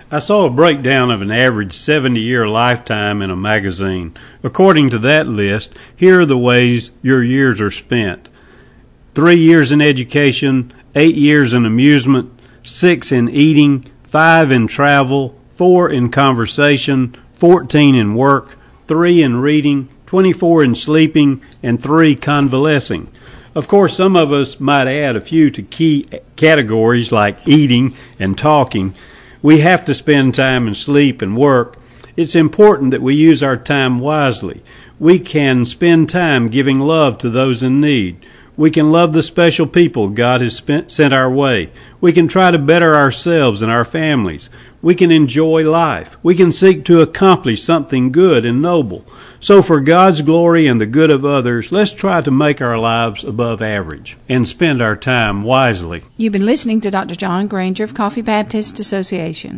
I saw a breakdown of an average 70-year lifetime in a magazine. According to that list, here are the ways your years are spent. 3 years in education, 8 years in amusement, 6 in eating, 5 in travel, 4 in conversation, 14 in work, 3 in reading, 24 in sleeping, and 3 convalescing. Of course, some of us might add a few to key categories like eating and talking. We have to spend time in sleep and work. It's important that we use our time wisely. We can spend time giving love to those in need. We can love the special people God has sent our way. We can try to better ourselves and our families. We can enjoy life. We can seek to accomplish something good and noble. So for God's glory and the good of others, let's try to make our lives above average and spend our time wisely. You've been listening to Dr. John Granger of Coffee Baptist Association.